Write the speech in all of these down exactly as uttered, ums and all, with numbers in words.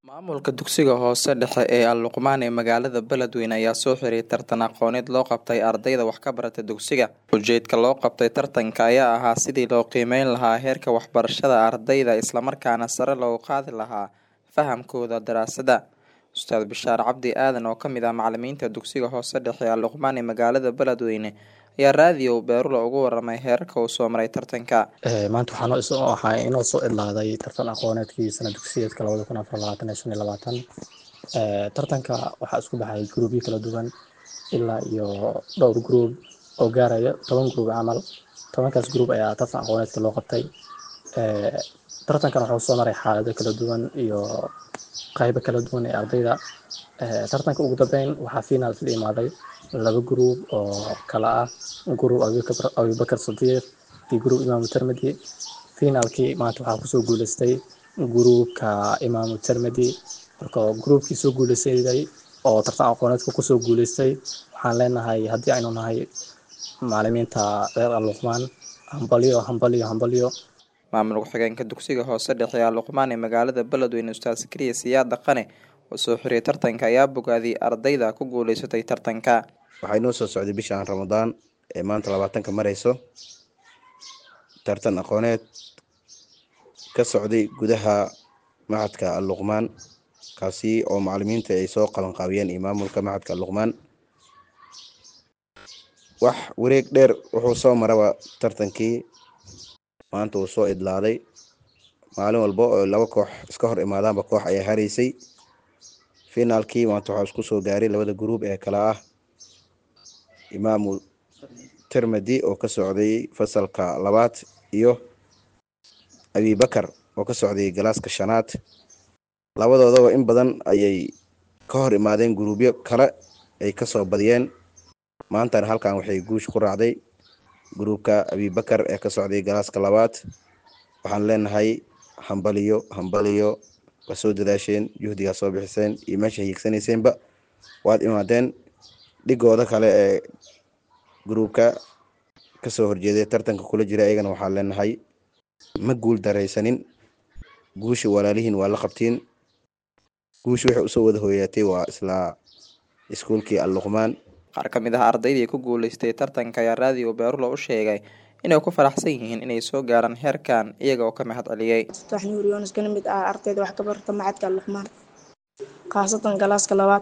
Maamulka dugsiga hoose dhexe ee Al-Luqmaan ee magaalada Beledweyne ayaa soo xiray tartan aqooneed loo qabtay ardayda wax ka barata dugsiga. Ujeedka loo qabtay tartanka ayaa ahaa sidii loo qiimeyn lahaa heerka waxbarashada ardayda isla markaana sare loogu qaadi lahaa fahamkooda daraasadda. Ustaad Bishaar Cabdi Aadan oo ka mid ah macallimiinta dugsiga hoose dhexe ee Al-Luqmaan ee magaalada Beledweyne ayaa raadiyo Beerulo uga waramay heerarka uu soo maray tartanka. maanta waxaan oo isoo ahay inoo soo idlaaday tartan aqooneedkii sana dugsiyeedka labada kun afar iyo labaatan iyo shan iyo labaatan. Ee tartanka waxaa isku baxay gruubyo kala duwan ilaa iyo dhowr gruub oo gaaraya toban gruub camal. tobankaas gruub ayaa tartan aqooneedka loo qabtay. ee tartankan wuxuu soo maray xaalado kala duwan iyo qaybo kala duwan ee ardayda. ee tartanka ugu dambeyn waxaa final la imaaday laba gruub oo kala ah gruub Abubakar Sadiq iyo gruub Imaam Tirmidhi. finalkii maanta waxaa kusoo guuleystay gruubka Imaam Tirmidhi. marka gruubkii soo guuleystay oo tartan aqooneedka kusoo guuleystay waxaan leenahay haddii aynu nahay macallimiinta reer Al-Luqmaan hambaliyo hambaliyo hambaliyo. Maamul ku-xigeenka dugsiga hoose dhexe ee Al-Luqmaan ee magaalada Beledweyne Ustaad Sakariya Siyaad Dhaqane oo soo xiray tartanka ayaa bogaadiyay ardayda ku guuleysatay tartanka. waxay noo soo socday bishan Ramadaan ee maanta labaatanka marayso tartan aqooneed ka socday gudaha maxadka Al-Luqmaan kaasi oo macallimiinta ay soo qaban qaabiyeen iyo maamulka maxadka Al-Luqmaan. wax wareeg dheer wuxuu soo maraba tartankii maanta uu soo idlaaday. maalin walba oo laba koox iska hor imaadaanba koox ayaa haraysay. finaalkii maanta waxaa isku soo gaaray labada gruub ee kala ah Imaam Tirmidhi oo ka socday fasalka labaad iyo Abubakar oo ka socday galaaska shanaad. labadoodaba in badan ayay ka hor imaadeen gruubyo kale ay ka soo badiyeen. maantana halkan waxay guush ku raacday gruubka Abubakar ee ka socday galaaska labaad. waxaan leenahay hambaliyo hambaliyo waa soo dadaasheen juhdigaa soo bixiseen iyo meesha hiigsanaysenba waad imaadeen. dhigooda kale ee gruubka kasoo horjeeday tartanka kula jira ayagana waxaan leenahay ma guul daraysanin. guusha walaalihiin waa la qabtiin. guusha waxay usoo wada hooyatay waa isla iskuulkii Al-Luqmaan. Qaar ka mid ah ardaydii ku guuleystay tartanka ayaa raadiyo Beerulo u sheegay inay ku faraxsan yihiin inay soo gaaraan heerkan iyaga oo ka mahad celiyay. Waxaan Nuuriyoon kana mid ah ardayda wax ka barata macadka Al-Luqmaan khaasatan galaaska labaad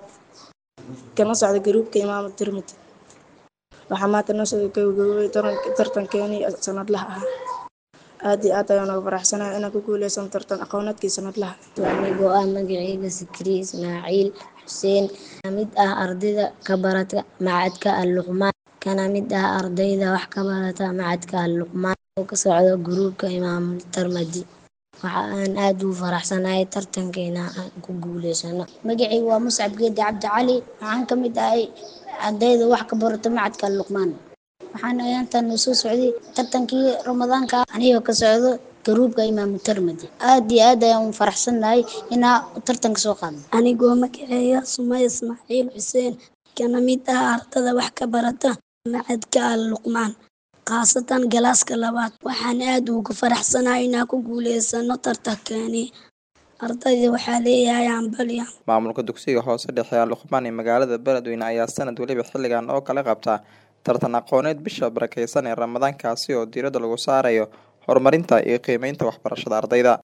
kana socda gruubka Imaam Tirmidhi. waxaa maanta noo soo gabagabay tartankeeni sanadlaha ah. aad iyo aad ayaan ugu faraxsanahay inaan ku guuleysan tartan aqooneedkii sanadlaha. anigoo ah magacayga Sakariya Ismaaciil Xuseen mid ah ardayda ka barata macadka Al-Luqmaan kana mid ah ardayda wax ka barata macadka Al-Luqmaan oo ka socda gruubka Imaam Tirmidhi. waxa aan aad ugu faraxsanahay tartankeena aan ku guuleysano. magacayga waa Muscab Geedi Cabdi Cali waxaan ka mid ahay ardayda wax ka barata macadka Al-Luqmaan. waxaan ayaantan soo socday tartankii Ramadaanka anigoo ka socdo gruubka Imaam Tirmidhi. aad iyo aad ayaan u faraxsanahay inaan tartanka soo qaadno. anigoo magacayga Sumaya Ismaaciil Xuseen kana mid ah ardayda wax ka barata macadka Al-Luqmaan khaasatan galaaska labaad. waxaan aad ugu faraxsanahay inaan ku guuleysano tartankeeni. ardayda waxaa leeyahay hambaliyo. Maamulka dugsiga hoose dhexe ee Al-Luqmaan ee magaalada Beledweyne ayaa sanad waliba xilligan oo kala qabta tartan aqooneed bisha barakeysan ee Ramadaankaasi oo diiradda lagu saarayo horumarinta iyo qiimeynta waxbarashada ardayda.